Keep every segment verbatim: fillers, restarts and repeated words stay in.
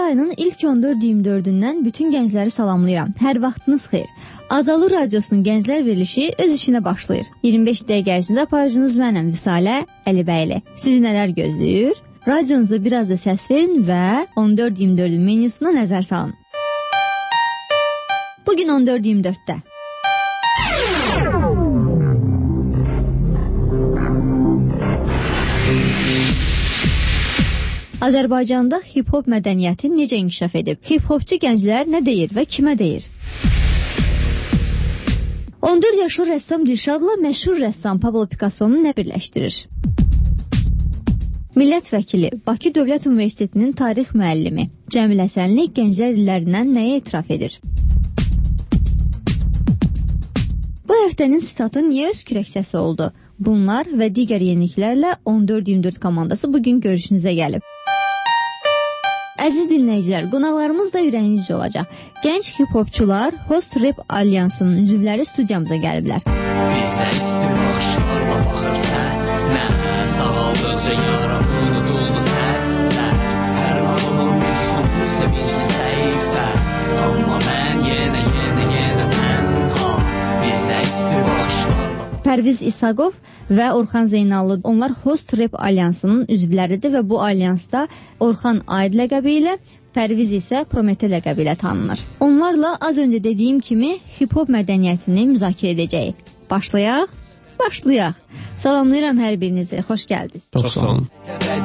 ayının ilk on dörd iyirmi dördündən bütün gəncləri salamlayıram. Hər vaxtınız xeyir. Azalı Radiosunun gənclər verilişi öz işinə başlayır. iyirmi beş dəqiqə ərzində aparıcınız mənəm Vüsalə Əlibəyli. Sizi nələr gözləyir? Radionuza biraz da səs verin və on dörd iyirmi dördün menüsuna nəzər salın. Bugün on dörd iyirmi dörddə. Azərbaycanda hip-hop mədəniyyəti necə inkişaf edib? Hip-hopçu gənclər nə deyir və kimə deyir? on dörd yaşlı rəssam Dilşadla məşhur rəssam Pablo Picassonu nə birləşdirir? Millət vəkili, Bakı Dövlət Universitetinin tarix müəllimi Cəmil Həsənli gənclər illərindən nəyə etiraf edir? Bu həftənin sitatı niyə öskürək səsi oldu? Bunlar və digər yeniliklərlə on dörd iyirmi dörd komandası bugün görüşünüzə gəlib. Əziz dinləyicilər, qonaqlarımız da ürəyinizcə olacaq. Gənc hip-hopçular Host Rap Alyansının üzvləri studiyamıza gəliblər. Bizə isti baxışlarla baxırsan, nə sağaldıqca yara unuduldu səhvlər. Hər nağılın bir sonu sevincli səhifə, amma mən yenə, yenə, yenə tənha. Bizə isti baxışlarla. Pərviz İsaqov və Orxan Zeynallı, onlar Host Rap Alyansının üzvləridir və bu alyansda Orxan Aid ləqəbi ilə, Pərviz isə Promete ləqəbi ilə tanınır. Onlarla az öncə dediyim kimi hip-hop mədəniyyətini müzakirə edəcəyik. Başlayaq? Başlayaq. Salamlayıram hər birinizi, xoş gəldiniz. Çox sağ olun.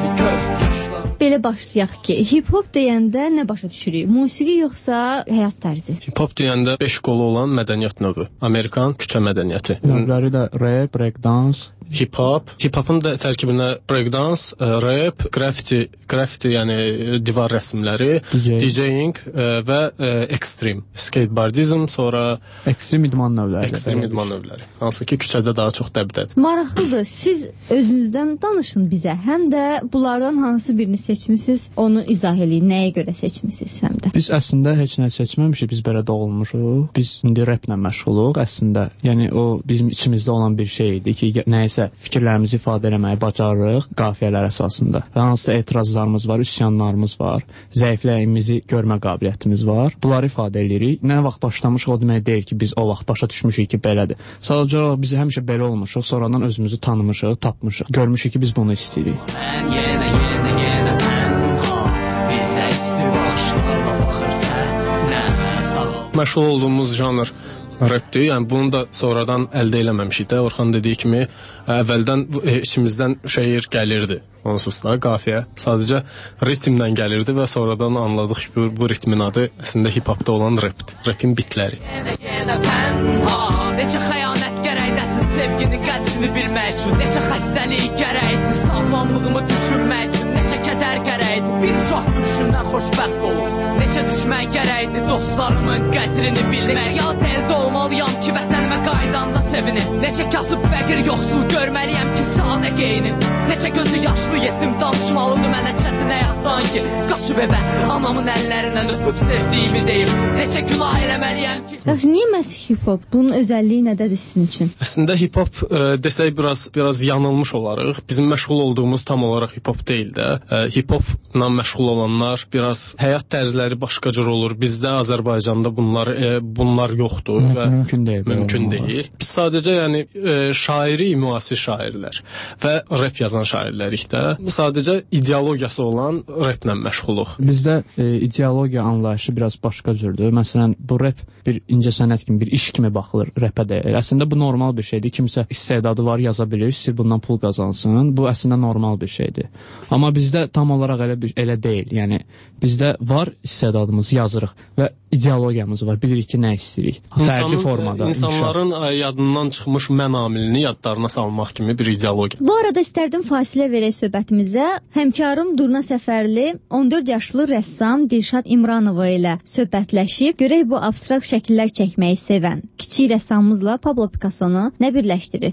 Belə başlayaq ki, hip-hop deyəndə nə başa düşürük? Musiqi yoxsa həyat tərzi? Hip-hop deyəndə beş qolu olan mədəniyyət növü. Amerikan küçə mədəniyyəti. Növləri də rap, breakdance, hip-hop. Hip-hopun da tərkibində breakdance, rap, graffiti, graffiti yəni divar rəsmləri, DJing və extreme. Skateboardizm, sonra ekstrem idman növləri. Ekstrem idman növləri. Hansı ki, küçədə daha çox dəbdədir. Maraqlıdır. Siz özünüzdən danışın bizə. Həm də bunlardan hansı birini seçmisiniz, onu izah eləyin. Nəyə görə seçmisiniz həm də? Biz əslində heç nə seçməmişik. Biz belə doğulmuşuq. Biz indi raplə məşğuluq əslində. Yəni o bizim içimizdə olan bir şey idi ki, nəyəsə fikirlərimizi ifadə etməyi bacarırıq qafiyələr əsasında. Və hansısa etirazlarımız var, üsyanlarımız var, zəifliyimizi görmə qabiliyyətimiz var. Bunları ifadə edirik. Nə vaxt başlamışıq o demək deyil ki, biz o vaxt başa düşmüşük ki, belədir. Sadəcə olaraq biz həmişə belə olmuşuq, sonradan özümüzü tanımışıq, tapmışıq. Görmüşük ki, biz bunu istəyirik. Mən yenə, yenə, yenə tənha, bizə isti baxışlarla baxırsan, nə sağ ol. Məşğul olduğumuz janr rapdir. Yəni bunu da sonradan əldə eləməmişik də. Orxan dediyi kimi əvvəldən içimizdən şeir gəlirdi. Onsuz da qafiyə sadəcə ritmdən gəlirdi və sonradan anladıq ki, bu, bu ritmin adı əslində hip-hopda olan rapdir. Rapin bitləri. Yenə, yenə tənha, necə xəyanət gərəkdəsin sevginin qədrini bilmək üçün, necə xəstəlik gərəkdir sağlamlığımı düşünmək üçün, necə kədər gərəkdir bir uşaq gülüşündən xoşbəxt olum, necə düşmək gərəkdir dostlarımın qədrini bilmək, necə yad əldə olmalıyam ki, vətənimə qaydanda sevinim, necə kasıb fəqir yoxsul görməliyəm ki, sadə geyinim, necə gözü yaşlı yetim danışmalıdır mənə çətin həyatdan ki, qaçıb evə anamın əllərindən öpüb sevdiyimi deyim, necə günah eləməliyəm ki. Yaxşı, niyə məhz hip-hop? Bunun özəlliyi nədədir sizin üçün? Əslində hip-hop e, desək biraz biraz yanılmış olarıq. Bizim məşğul olduğumuz tam olaraq hip-hop deyil də. E, hip-hopla məşğul olanlar biraz həyat tərzləri başqa cür olur. Bizdə Azərbaycanda bunlar e, bunlar yoxdur Mümkün, və mümkün deyil. Mümkün deyil. Biz sadəcə yəni e, şairi müasir şairlər və rap yazan şairlərik də. Sadəcə ideologiyası olan raplə məşğuluq. Bizdə e, ideologiya anlayışı biraz başqa cürdür. Məsələn, bu rap bir incəsənət kimi, bir iş kimi baxılır rapə də. Əslində bu normal bir şeydir. Kimsə istedadı var, yaza bilir, istəyir bundan pul qazansın. Bu əslində normal bir şeydir. Amma bizdə tam olaraq elə bir elə deyil. Yəni bizdə var istedadımız, yazırıq və ideologiyamız var. Bilirik ki, nə istəyirik. Fərdi formada. İnsanların inşa. Yadından çıxmış mən amilini yadlarına salmaq kimi bir ideologiya. Bu arada istərdim fasilə verək söhbətimizə. Həmkarım Durna Səfərli on dörd yaşlı rəssam Dilşad İmranova ilə söhbətləşib. Görək bu abstrakt şəkillər çəkməyi sevən kiçik rəssamımızla Pablo Picassonu nə birləşdirir?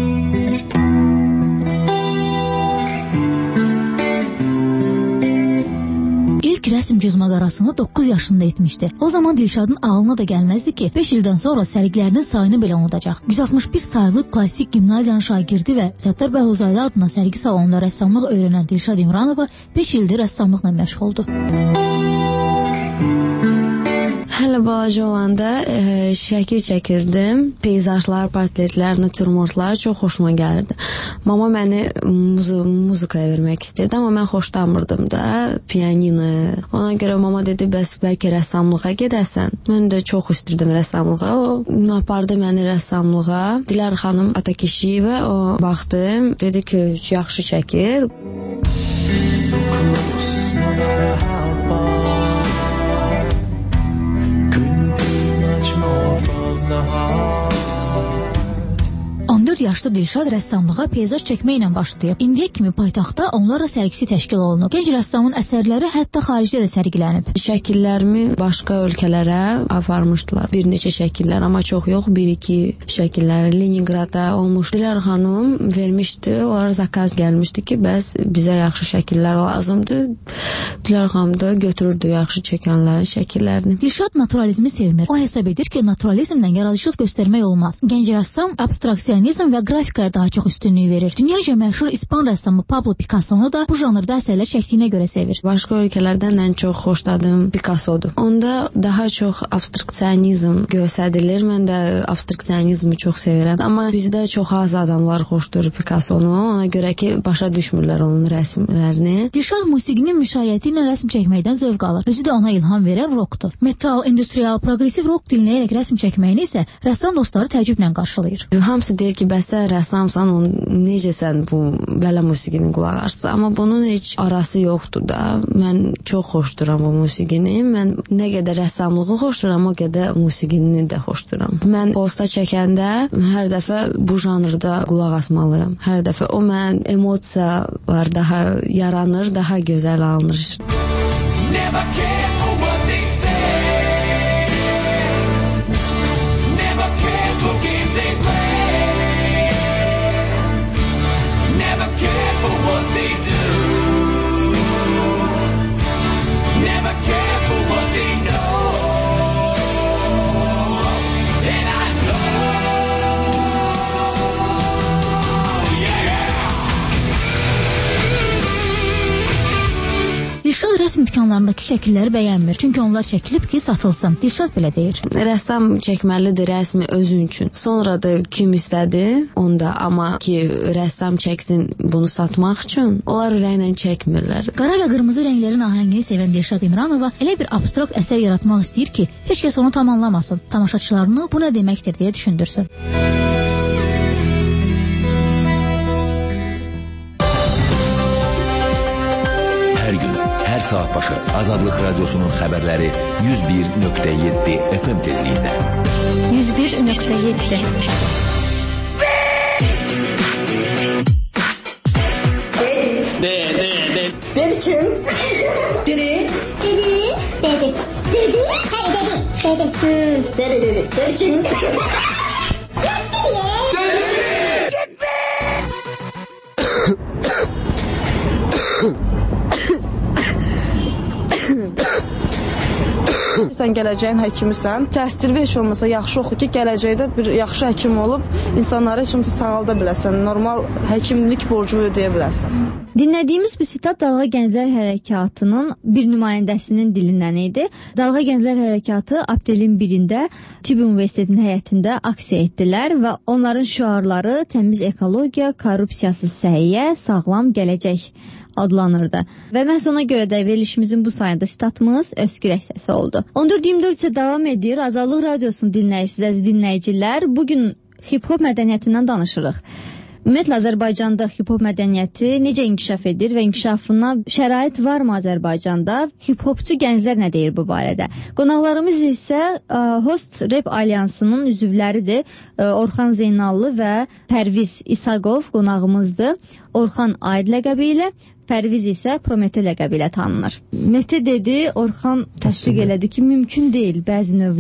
İlk rəsm cızmaqarasını doqquz yaşında etmişdi. O zaman Dilşadın ağlına da gəlməzdi ki, beş ildən sonra sərgilərinin sayını belə unudacaq. yüz altmış bir saylı klassik gimnaziyanın şagirdi və Səttar Bəhuzaylı adına sərgi salonunda rəssamlıq öyrənən Dilşad İmranova beş ildir rəssamlıqla məşğuldur. balaca olanda e, şəkil çəkirdim. Peyzajlar, portretlər, natürmortlar çox xoşuma gəlirdi. Mama məni muzu, muzikaya vermək istirdi, amma mən xoşlanmırdım da pianino. Ona görə mama dedi, bəs bəlkə rəssamlığa gedəsən. Mən də çox istirdim rəssamlığa. O apardı məni rəssamlığa. Dilar xanım Atakişiyevə o baxdım, dedi ki, yaxşı çəkir. on dörd yaşlı Dilşad rəssamlığa peyzaj çəkməklə başlayıb. İndiyə kimi paytaxtda onlarla sərgisi təşkil olunub. Gənc rəssamın əsərləri hətta xaricdə də sərgilənib. Şəkillərimi başqa ölkələrə aparmışdılar. Bir neçə şəkillər, amma çox yox, bir-iki şəkillər Leningradda olmuş. Dilar xanım vermişdi, onlara zakaz gəlmişdi ki, bəs bizə yaxşı şəkillər lazımdır. Dilar xanım da götürürdü yaxşı çəkənlərin şəkillərini. Dilşad naturalizmi sevmir. O hesab edir ki, naturalizmdən yaradıcılıq göstərmək olmaz. Gənc rəssam abstraksiyonizm və qrafikaya daha çox üstünlük verir. Dünyaca məşhur İspan rəssamı Pablo Picasso-nu da bu janrda əsərlər çəkdiyinə görə sevir. Başqa ölkələrdən ən çox xoşladığım Picasso-dur. Onda daha çox abstraksionizm göstərilir. Mən də abstraksionizmi çox sevirəm. Amma bizdə çox az adamlar xoşdur Picasso-nu. Ona görə ki, başa düşmürlər onun rəsmlərini. Dilşad musiqinin müşayiəti ilə rəsm çəkməkdən zövq alır. Özü də ona ilham verən rockdur. Metal, industrial, progressiv rock dinləyərək rəsm çəkməyini isə rəssam dostları təəccüblə qarşılayır. Hamısı deyir ki, bəs sən rəssamsan, necə sən bu belə musiqini qulaq asırsan? Amma bunun heç arası yoxdur da. Mən çox xoşduram bu musiqini. Mən nə qədər rəssamlığı xoşduram, o qədər musiqini də xoşduram. Mən posta çəkəndə hər dəfə bu janrda qulaq asmalıyam. Hər dəfə o mən emosiyalar daha yaranır, daha gözəl alınır. Never care for what they say. Never care for games they play. Never care for what they do. Never care for what they know. And I know, yeah. Dilşad rəsm dükanlarındakı şəkilləri bəyənmir. Çünki onlar çəkilib ki, satılsın. Dilşad belə deyir. Rəssam çəkməlidir rəsmi özün üçün. Sonra da kim istədi onda, amma ki rəssam çəksin bunu satmaq üçün, onlar ürəklə çəkmirlər. Qara və qırmızı rənglərin ahəngini sevən Dilşad İmranova elə bir abstrakt əsər yaratmaq istəyir ki, heç kəs onu tamamlamasın. Tamaşaçılarını bu nə deməkdir deyə düşündürsün. Hər gün, hər saat başı Azadlıq Radyosu'nun xəbərləri yüz bir nöqtə yeddi F M tezliyində. yüz bir nöqtə yeddi. De, de, de. Dedi kim? Dedi. Dedi. Dedi. Dedi. Hayır dedi. Dedi. Dedi dedi. Dedi kim? Nasıl diye? Sən gələcəyin həkimisən. Təhsili heç olmasa yaxşı oxu ki, gələcəkdə bir yaxşı həkim olub insanları heç olmasa sağalda biləsən. Normal həkimlik borcunu ödəyə biləsən. Dinlədiyimiz bu sitat Dalğa Gənclər Hərəkatının bir nümayəndəsinin dilindən idi. Dalğa Gənclər Hərəkatı aprelin birində Tibb Universitetinin həyətində aksiya etdilər və onların şüarları təmiz ekologiya, korrupsiyasız səhiyyə, sağlam gələcək adlanırdı. Və məhz ona görə də verilişimizin bu sayında sitatımız öskürək səsi oldu. on dörd iyirmi dörd isə davam edir. Azadlıq Radyosu'nun dinləyicisi, əziz dinləyicilər. Bugün hip-hop mədəniyyətindən danışırıq. Ümumiyyətlə Azərbaycanda hip-hop mədəniyyəti necə inkişaf edir və inkişafına şərait varmı Azərbaycanda? Hip-hopçu gənclər nə deyir bu barədə? Qonaqlarımız isə Host Rap Alyansının üzvləridir. Orxan Zeynallı və Pərviz İsaqov qonağımızdır. Orxan Aid ləqəbi ilə, Pərviz isə Promete ləqəbi ilə tanınır. Mete dedi, Orxan təsdiq elədi ki, mümkün deyil bəzi növləri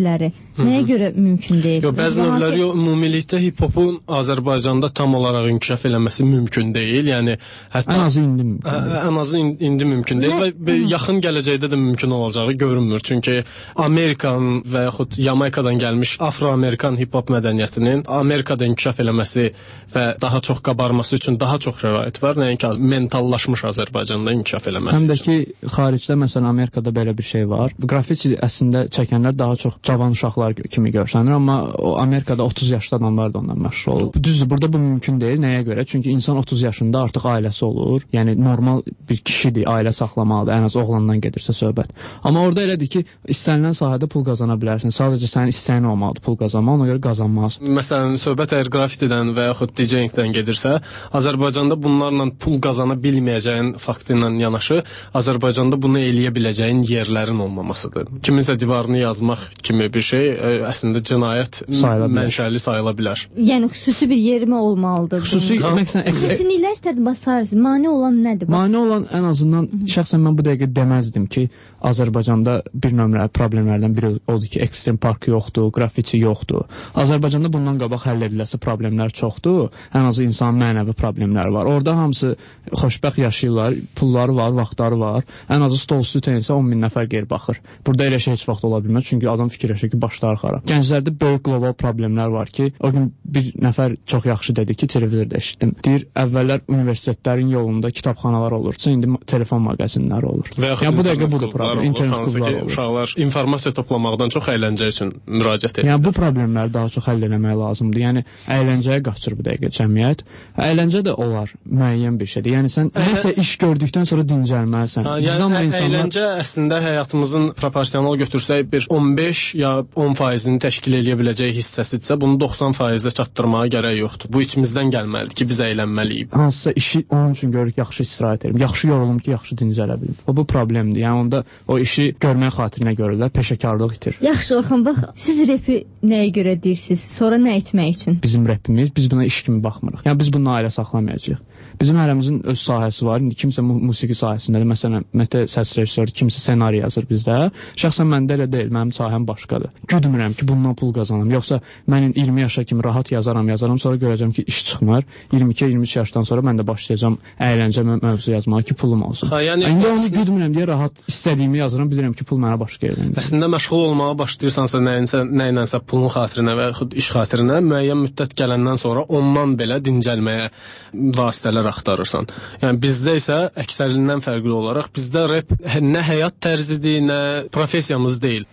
Nəyə görə mümkün deyil? Yox, bəzi növləri yox, ümumilikdə hip-hopun Azərbaycanda tam olaraq inkişaf eləməsi mümkün deyil. Yəni hətta ən azı indi mümkün. Ə, ən azı indi mümkün deyil və, və yaxın gələcəkdə də mümkün olacağı görünmür. Çünki Amerikanın və yaxud Yamaykadan gəlmiş Afro-Amerikan hip-hop mədəniyyətinin Amerikada inkişaf eləməsi və daha çox qabarması üçün daha çox şərait var. Nəinki mentallaşmış Azərbaycanda inkişaf eləməsi. Həm də ki, xaricdə məsələn Amerikada belə bir şey var. Qrafiti əslində çəkənlər daha çox cavan uşaqlar kimi görsənir, amma o Amerikada otuz yaşlı adamlar da ondan məşğul olur. Düzdür, burada bu mümkün deyil. Nəyə görə? Çünki insan otuz yaşında artıq ailəsi olur. Yəni normal bir kişidir, ailə saxlamalıdır, ən az oğlandan gedirsə söhbət. Amma orada elədir ki, istənilən sahədə pul qazana bilərsən. Sadəcə sənin istəyin olmalıdır pul qazanmaq, ona görə qazanmazsın. Məsələn, söhbət əgər qrafitidən və yaxud DJingdən gedirsə, Azərbaycanda bunlarla pul qazana bilməyəcəyin faktı ilə yanaşı, Azərbaycanda bunu eləyə biləcəyin yerlərin olmamasıdır. Kiminsə divarını yazmaq kimi bir şey əslində cinayət sayıla mənşəli sayıla bilər. Yəni xüsusi bir yerimi olmalıdır. Xüsusi məsələn çətinliklər istərdim basarız. Mane olan nədir? Mane olan ən azından şəxsən mən bu dəqiqə deməzdim ki, Azərbaycanda bir nömrə problemlərdən biri odur ki, ekstrem park yoxdur, qrafiti yoxdur. Azərbaycanda bundan qabaq həll ediləsi problemlər çoxdur. Ən azı insanın mənəvi problemləri var. Orada hamısı xoşbəxt yaşayırlar, pulları var, vaxtları var. Ən azı stol üstü tenisə on min nəfər geri baxır. Burada elə şey heç vaxt ola bilməz, çünki adam fikirləşir ki, başları xarab. Gənclərdə böyük qlobal problemlər var ki, o gün bir nəfər çox yaxşı dedi ki, televizorda eşitdim. Deyir, əvvəllər universitetlərin yolunda kitabxanalar olur, indi telefon mağazinləri olur. Yəni bu dəqiqə budur problem, internet klubları olur. Uşaqlar informasiya toplamaqdan çox əyləncə üçün müraciət edir. Yəni bu problemləri daha çox həll etmək lazımdır. Yəni əyləncəyə qaçır bu dəqiqə cəmiyyət. Əyləncə də olar müəyyən bir şeydir. Yəni sən nəsə iş gördükdən sonra dincəlməlisən. Yəni əyləncə əslində həyatımızın proporsional götürsək bir on beş ya on faizini təşkil edə biləcəyi hissəsidirsə, bunu doxsan faizə çatdırmağa gərək yoxdur. Bu içimizdən gəlməlidir ki, biz əylənməliyik. Hansısa işi onun üçün görürük, yaxşı istirahət edim, yaxşı yorulum ki, yaxşı dincələ bilim. O bu problemdir. Yəni onda o işi görmək xatirinə görürlər, peşəkarlıq itir. Yaxşı Orxan, bax, siz repi nəyə görə deyirsiniz? Sonra nə etmək üçün? Bizim repimiz, biz buna iş kimi baxmırıq. Yəni biz bununla ailə saxlamayacağıq. Bizim hələmizin öz sahəsi var. İndi kimsə mu musiqi sahəsindədir. Məsələn, Mete səs rejissoru, kimsə ssenari yazır bizdə. Şəxsən məndə elə deyil, mənim sahəm başqadır. Güdmürəm ki, bundan pul qazanam. Yoxsa mən iyirmi yaşa kimi rahat yazaram, yazaram, sonra görəcəm ki, iş çıxmır. iyirmi iki iyirmi üç yaşdan sonra mən də başlayacağam əyləncə mövzu yazmağa ki, pulum olsun. Ha, yəni İndi onu güdmürəm deyə rahat istədiyimi yazıram, bilirəm ki, pul mənə başqa yerdən gəlir. Əslində məşğul olmağa başlayırsansa, nəyinsə, nəyinsə pulun xatirinə və yaxud iş xatirinə müəyyən müddət gələndən sonra ondan belə dincəlməyə vasitələr axtarırsan. Yəni bizdə isə əksərindən fərqli olaraq bizdə rep nə həyat tərzidir, nə professiyamız deyil.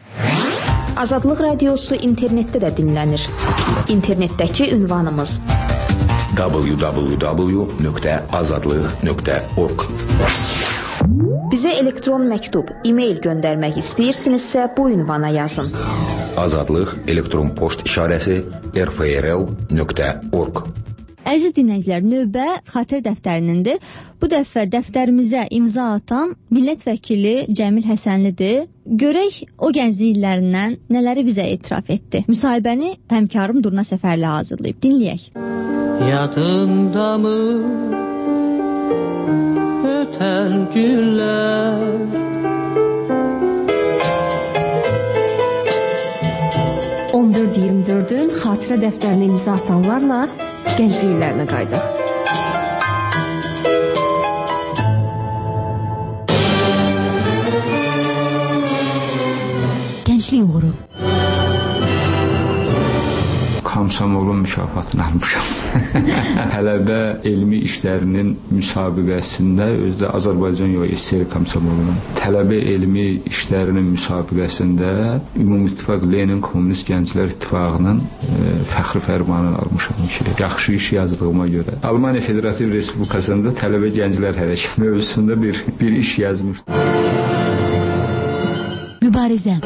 Azadlıq radiosu internetdə də dinlənir. İnternetdəki ünvanımız w w w nöqtə azadlıq nöqtə org. Bizə elektron məktub, e-mail göndərmək istəyirsinizsə bu ünvana yazın. Azadlıq elektron poçt işarəsi r f r l nöqtə org. Əziz dinləyicilər, növbə xatirə dəftərinindir. Bu dəfə dəftərimizə imza atan millət vəkili Cəmil Həsənlidir. Görək o gənclik illərindən nələri bizə etiraf etdi. Müsahibəni həmkarım Durna Səfərli hazırlayıb. Dinləyək. Yadımdamı ötən günlər, on dörd iyirmi dördün xatirə dəftərinə imza atanlarla gəncliklərinə qaydıq. Gənclik uğuru. Komsomolun mükafatını almışam. Tələbə elmi işlərinin müsabiqəsində, özdə Azərbaycan yox, S S R Komsomolunun tələbə elmi işlərinin müsabiqəsində Ümumİttifaq Lenin Kommunist Gənclər İttifaqının e, fəxri fərmanını almışam ki, yaxşı iş yazdığıma görə. Almaniya Federativ Respublikasında tələbə gənclər hərəkatı mövzusunda bir, bir iş yazmışdım. Mübarizə.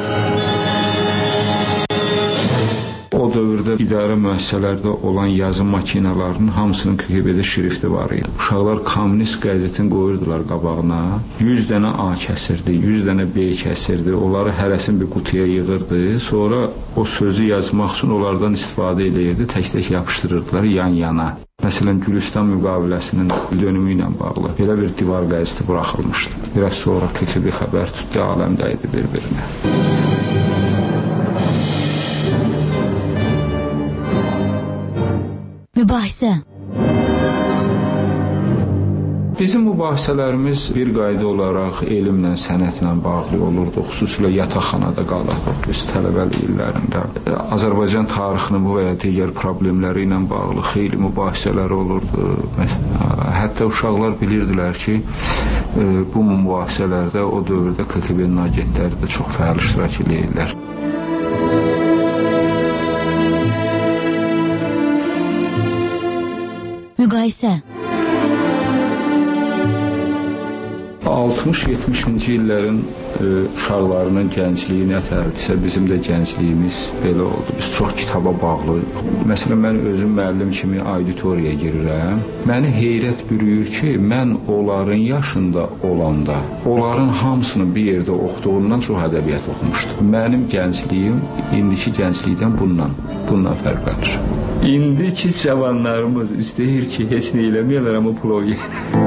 O dövrdə idarə müəssisələrdə olan yazı makinalarının hamısının K G B-də şrifti var idi. Uşaqlar kommunist qəzetini qoyurdular qabağına. yüz dənə A kəsirdi, yüz dənə B kəsirdi. Onları hərəsini bir qutuya yığırdı. Sonra o sözü yazmaq üçün onlardan istifadə edirdi. Tək-tək yapışdırırdılar yan-yana. Məsələn, Gülüstan müqaviləsinin dönümü ilə bağlı belə bir divar qəzeti buraxılmışdı. Biraz sonra K G B xəbər tutdu, aləm dəydi bir-birinə. Mübahisə. Bizim mübahisələrimiz bir qayda olaraq elmlə, sənətlə bağlı olurdu. Xüsusilə yataqxanada qalırdıq biz tələbəlik illərində. Azərbaycan tarixinin bu və ya digər problemləri ilə bağlı xeyli mübahisələr olurdu. Hətta uşaqlar bilirdilər ki, bu mübahisələrdə o dövrdə K G B-nin agentləri də çox fəal iştirak edirlər. Müqayisə. altmış yetmişinci illərin e, uşaqlarının gəncliyi nə tərdisə, bizim də gəncliyimiz belə oldu. Biz çox kitaba bağlıyıq. Məsələn, mən özüm müəllim kimi auditoriyaya girirəm. Məni heyrət bürüyür ki, mən onların yaşında olanda, onların hamısını bir yerdə oxuduğundan çox ədəbiyyat oxumuşdum. Mənim gəncliyim indiki gənclikdən bundan, bundan fərqlənir. İndiki cavanlarımız istəyir ki, heç nə eləməyələr, amma pul oynayır.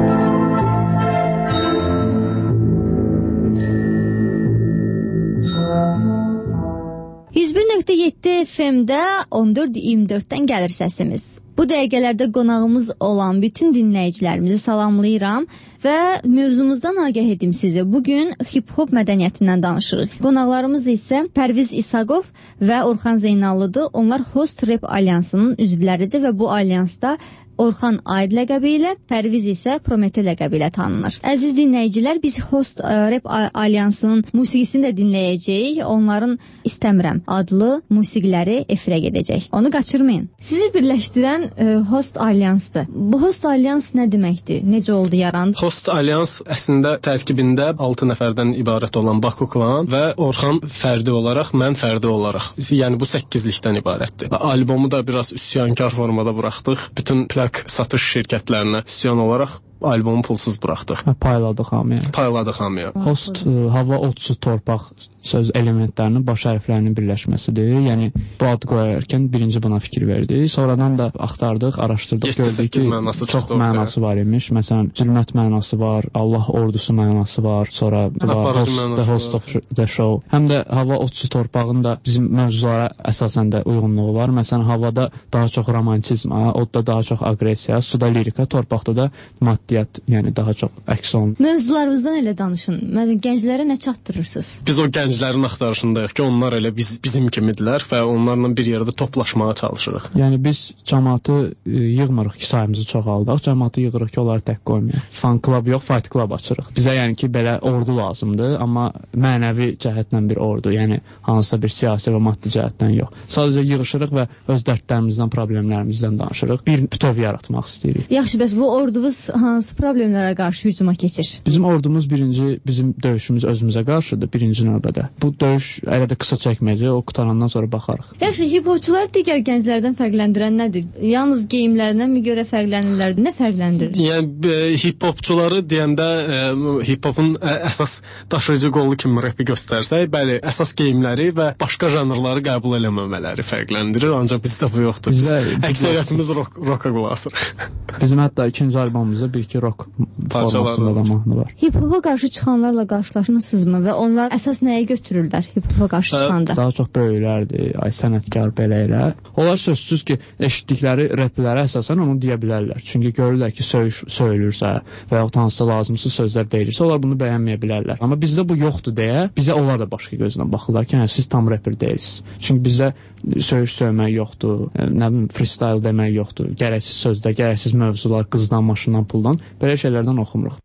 yüz bir nöqtə yeddi F M-də on dörd iyirmi dörddən gəlir səsimiz. Bu dəqiqələrdə qonağımız olan bütün dinləyicilərimizi salamlayıram və mövzumuzdan agah edim sizi. Bugün hip-hop mədəniyyətindən danışırıq. Qonaqlarımız isə Pərviz İsaqov və Orxan Zeynallıdır. Onlar Host Rap Alyansının üzvləridir və bu alyansda Orxan Aid ləqəbi ilə, Pərviz isə Promete ləqəbi ilə tanınır. Əziz dinləyicilər, biz Host Rap Alyansının musiqisini də dinləyəcəyik. Onların İstəmirəm adlı musiqiləri efirə gedəcək. Onu qaçırmayın. Sizi birləşdirən e, Host Alyansdır. Bu Host Alyans nə deməkdir? Necə oldu, yarandı? Host Alyans əslində tərkibində altı nəfərdən ibarət olan Baku klan və Orxan fərdi olaraq, mən fərdi olaraq. Yəni bu səkkizlikdən ibarətdir. Albomu da biraz üsyankar formada buraxdıq. Bütün satış şirkətlərinə üsyan olaraq albomu pulsuz buraxdıq. Payladıq hamıya. Payladıq hamıya. Host ə, hava, otsu, torpaq söz elementlərinin baş hərflərinin birləşməsidir. Yəni bu ad qoyarkən birinci buna fikir verdik. Sonradan da axtardıq, araşdırdıq, gördük ki, mənası çox mənası var imiş. Məsələn, zülmət mənası var, Allah ordusu mənası var, sonra var, host, the host of the show. Həm də hava, otsu, torpağın da bizim mövzulara əsasən də uyğunluğu var. Məsələn, havada daha çox romantizm, odda daha çox aqressiya, suda lirika, torpaqda da maddiyyat, yəni daha çox əks olunur. Mövzularınızdan elə danışın. Məsələn, gənclərə nə çatdırırsınız? Biz o gənclərin axtarışındayıq ki, onlar elə biz, bizim kimidirlər və onlarla bir yerdə toplaşmağa çalışırıq. Yəni biz cəmaatı yığmırıq ki, sayımızı çoxaldaq, cəmaatı yığırıq ki, onları tək qoymayaq. Fan club yox, fight club açırıq. Bizə yəni ki, belə ordu lazımdır, amma mənəvi cəhətlə bir ordu, yəni hansısa bir siyasi və maddi cəhətdən yox. Sadəcə yığışırıq və öz dərdlərimizdən, problemlərimizdən danışırıq. Bir bütöv yaratmaq istəyirik. Yaxşı, bəs bu ordumuz hansı problemlərə qarşı hücuma keçir? Bizim ordumuz birinci, bizim döyüşümüz özümüzə qarşıdır, birinci növbədə. Bu döyüş elə də qısa çəkməyəcək, o qutarandan sonra baxarıq. Yaxşı, hip-hopçular digər gənclərdən fərqləndirən nədir? Yalnız geyimlərinə mi görə fərqlənirlər? Nə fərqləndirir? Yəni hip-hopçuları deyəndə e, hip-hopun əsas daşıyıcı qolu kimi rapi göstərsək, bəli, əsas geyimləri və başqa janrları qəbul eləməmələri fərqləndirir, ancaq bizdə bu yoxdur. Biz əksəriyyətimiz rock, rocka qulaq asırıq. Bizim hətta ikinci albomumuzda bir-iki rock formasında da mahnı var. Hip-hopa qarşı çıxanlarla qarşılaşmısınızmı və onlar əsas nəyə götürürlər hip-hopa qarşı çıxanda? Daha çox böyüklərdir, ay sənətkar belə elə. Onlar sözsüz ki, eşitdikləri replərə əsasən onu deyə bilərlər. Çünki görürlər ki, söyüş söyülürsə və yaxud hansısa lazımsız sözlər deyilirsə, onlar bunu bəyənməyə bilərlər. Amma bizdə bu yoxdur deyə, bizə onlar da başqa gözlə baxırlar ki, hə, siz tam reper deyilsiniz. Çünki bizdə söyüş söymək yoxdur, nə bilim freestyle demək yoxdur, gərəksiz sözdə, gərəksiz mövzular, qızdan, maşından, puldan, belə şeylərdən oxumuruq.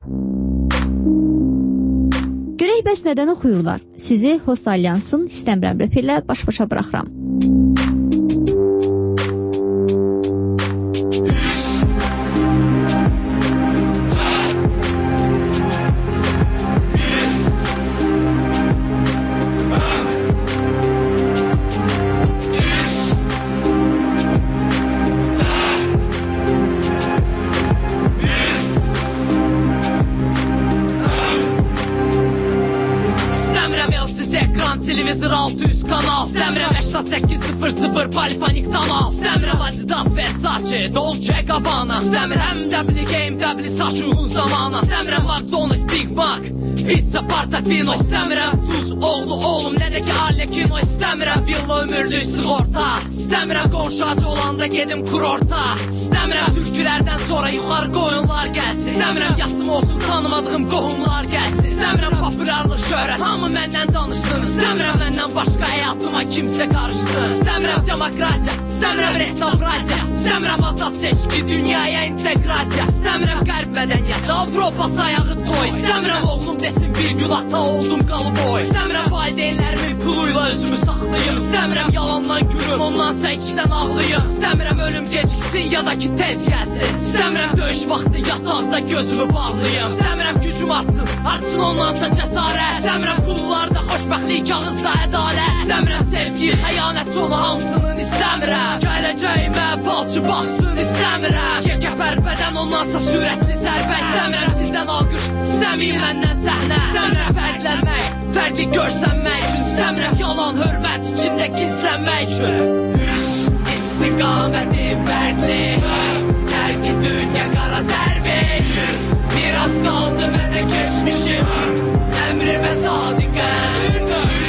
Görək bəs nədən oxuyurlar? Sizi Host Alyansın İstəmirəm reperlə baş-başa buraxıram. Televizor altı yüz kanal İstəmirəm səkkiz sıfır sıfır polifonik damal. İstəmirəm Adidas Versace, Dolce Gabbana. İstəmirəm W Game W saçuğun zamanı. İstəmirəm McDonald's Big Mac, pizza Portofino. İstəmirəm tuz oğlu oğlum, nə də ki Arlekino. İstəmirəm villa ömürlük sığorta. İstəmirəm qonşu acı olanda gedim kurorta. İstəmirəm türkülərdən sonra yuxarı qoyunlar gəlsin. İstəmirəm yasım olsun tanımadığım qohumlar gəlsin. İstəmirəm populyarlıq şöhrət hamı məndən danışsın. İstəmirəm məndən başqa həyatıma kimsə qarışsın. İstəmirəm demokratiya, İstəmirəm restavrasiya, İstəmirəm azad seçki, dünyaya inteqrasiya. İstəmirəm qərb mədəniyyəti, Avropa sayağı toy. İstəmirəm oğlum desin bir gün ata oldum qalıboy. İstəmirəm valideynlərimin puluyla özümü saxlayım. İstəmirəm yalandan gülüm, ondansa içdən ağlayım. İstəmirəm ölüm geciksin ya da ki tez gəlsin. İstəmirəm döyüş vaxtı yataqda gözümü bağlayım. İstəmirəm gücüm artsın, artsın ondansa cəsarət. İstəmirəm pullarda xoşbəxtlik, kağızda ədalət. İstəmirəm sevgi, xəyanət sonu hamısının istəmirəm. Gələcəyimə falçı baxsın istəmirəm. Yekəpər bədən ondansa sürətli zərbə. İstəmirəm sizdən alqış, istəmiyim məndən səhnə. İstəmirəm fərqlənmək, fərqli görsənmək üçün. İstəmirəm yalan hörmət içində gizlənmək üçün. İstiqamətim fərqli, tərki dünya qara dərviş. Biraz qaldı mənə keçmişim, əmrimə sadiqəm.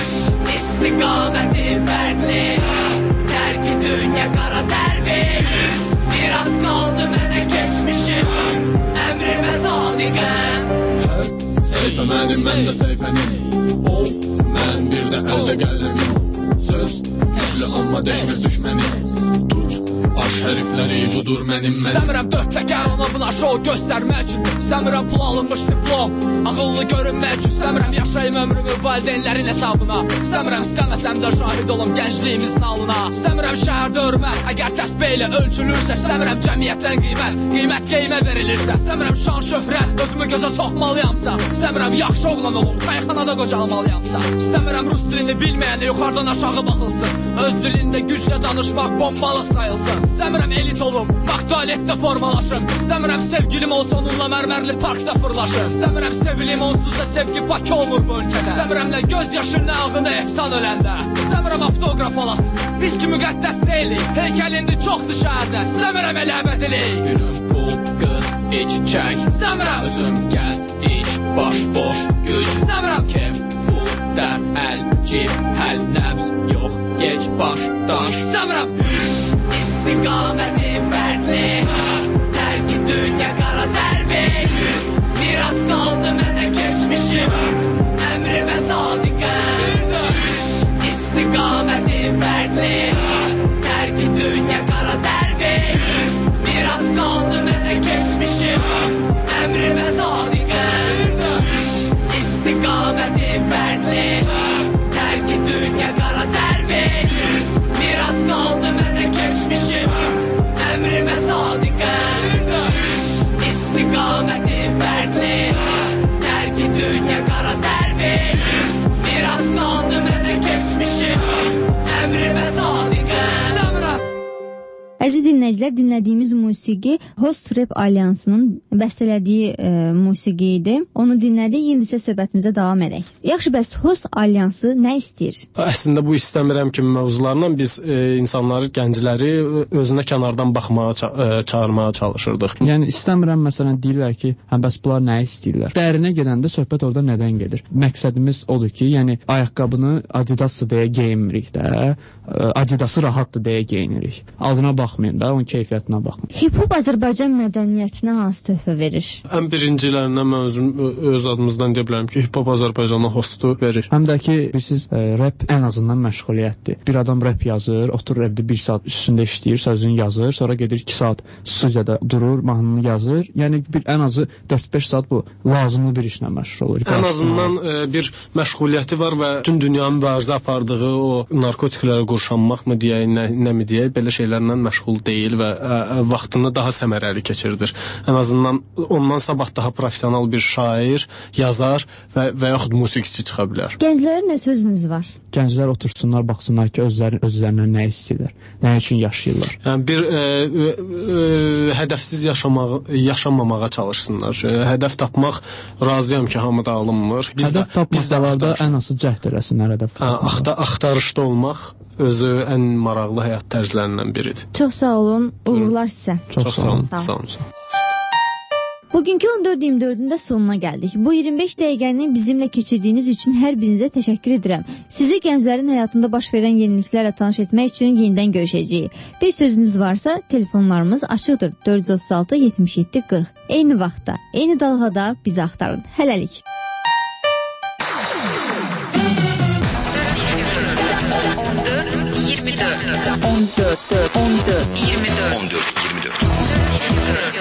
İstiqamətim fərqli, tərki dünya qara dərviş. Biraz qaldı mənə keçmişim, əmrimə sadiqəm. Seyfə mənim, mən də seyfənim. O, mən bir də əldə qələmim. Söz güclü amma deşmir düşməni. Tut baş hərifləri budur mənim mənim. İstəmirəm dörd təkər ona buna şou göstərmək üçün. İstəmirəm pul alınmış diplom, ağıllı görünmək üçün. İstəmirəm yaşayım ömrümü valideynlərin hesabına. İstəmirəm istəməsəm də şahid olum gəncliyimizin alına. İstəmirəm şəhərdə hörmət, əgər təsbih ilə ölçülürsə. İstəmirəm cəmiyyətdən qiymət, qiymət qeymə verilirsə. İstəmirəm şan şöhrət, özümü gözə soxmalıyamsa. İstəmirəm yaxşı oğlan olum, xəyxanada qocalmalıyamsa. İstəmirəm rus dilini bilməyəndə yuxarıdan aşağı baxılsın. Öz dilində güclə danışmaq bombalıq sayılsın. İstəmirəm elit olum, maktualiyyətdə formalaşım. İstəmirəm sevgilim olsa onunla mərmərli parkda fırlaşım. İstəmirəm sevilim onsuz da sevgi pak olmur bu ölkədə. İstəmirəm nə göz yaşı, nə ağını ehsan öləndə. İstəmirəm avtograf olasın, biz ki müqəddəs deyilik. Heykəlindi çoxdur şəhərdə, İstəmirəm elə əbədilik. Günüm pul, qız, iç, çək. İstəmirəm özüm gəz, iç, baş, boş, güc. İstəmirəm kef, pul, dər, əl, cib, həl, nəbz, yox, geç, baş, daş. İstəmirəm İstiqamətim fərqli, tərki dünya qara dərviş. Biraz qaldı mənə keçmişim, əmrimə sadiqəm. İstiqamətim fərqli, tərki dünya qara dərviş. Biraz qaldı mənə keçmişim, əmrimə sadiqəm. İstiqamətim fərqli, tərki dünya qara dərviş. Biraz qaldı mənə keçmişim, əmrimə sadiqəm. İstiqamətim fərqli, tərki dünya qara dərviş. Biraz qaldı mənə keçmişim, əmrimə sadiqəm. Əziz dinləyicilər, dinlədiyimiz musiqi Host Rap Alyansının bəstələdiyi e, musiqi idi. Onu dinlədik, indi isə söhbətimizə davam edək. Yaxşı, bəs Host Alyansı nə istəyir? Əslində bu istəmirəm kimi mövzularla biz e, insanları, gəncləri özünə kənardan baxmağa, ça e, çağırmağa çalışırdıq. Yəni istəmirəm, məsələn, deyirlər ki, hə bəs bunlar nə istəyirlər? Dərinə gedəndə söhbət orada nədən gedir? Məqsədimiz odur ki, yəni ayaqqabını Adidasdır deyə geyinmirik də, Adidası rahatdır deyə geyinirik. Adına baxmayın da, onun keyfiyyətinə baxmayın. Hip-hop Azərbaycan mədəniyyətinə hansı töhfə verir? Ən birincilərindən mən özüm öz adımızdan deyə bilərəm ki, hip-hop Azərbaycana hostu verir. Həm də ki, bilirsiniz, rap ən azından məşğuliyyətdir. Bir adam rap yazır, oturur evdə bir saat üstündə işləyir, sözünü yazır, sonra gedir iki saat studiyada durur, mahnını yazır. Yəni bir ən azı dörd beş saat bu lazımlı bir işlə məşğul olur. Ən azından e, bir məşğuliyyəti var və bütün dünyanın mübarizə apardığı o narkotiklərə qurşanmaqmı deyək, nə, nə mi deyək, belə şeylərlə məşğul deyil və ə, ə, vaxtını daha səmərəli keçirdir. Ən azından ondan sabah daha professional bir şair, yazar və, və yaxud musiqiçi çıxa bilər. Gənclərə nə sözünüz var? Gənclər otursunlar, baxsınlar ki, özləri, özlərindən nə istəyirlər, nə üçün yaşayırlar. Yəni bir ə, ə, ə, hədəfsiz yaşamağı, yaşamamağa çalışsınlar. Hədəf tapmaq razıyam ki, hamıda alınmır. Biz hədəf tapmaqdalarda ən azı cəhd eləsinlər hədəf. Hə, axta, axtarışda olmaq özü ən maraqlı həyat tərzlərindən biridir. Çox sağ olun, uğurlar sizə. Çox, Çox sağ olun. Sağ olun. Bugünkü on dörd iyirmi dördün də sonuna gəldik. Bu iyirmi beş dəqiqəni bizimlə keçirdiyiniz üçün hər birinizə təşəkkür edirəm. Sizi gənclərin həyatında baş verən yeniliklərlə tanış etmək üçün yenidən görüşəcəyik. Bir sözünüz varsa, telefonlarımız açıqdır. dörd yüz otuz altı yetmiş yeddi qırx. Eyni vaxtda, eyni dalğada bizi axtarın. Hələlik. on dörd iyirmi dörd on dörd iyirmi dörd